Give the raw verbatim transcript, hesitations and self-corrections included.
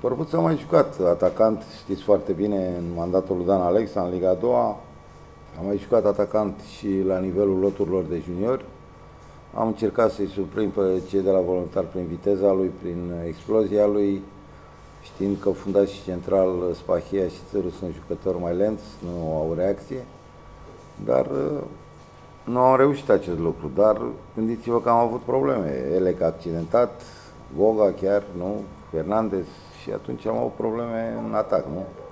Bărbuț a mai jucat atacant, știți foarte bine, în mandatul lui Dan Alexa, în Liga a doua. Am mai jucat atacant și la nivelul loturilor de juniori. Am încercat să-i surprind pe cei de la Voluntari prin viteza lui, prin explozia lui, știind că fundaș și central Spahia și Țăru sunt jucători mai lenți, nu au reacție. Dar nu am reușit acest lucru. Dar gândiți-vă că am avut probleme. Elec accidentat, Goga chiar, nu? Fernandez, și atunci am avut probleme în atac, nu?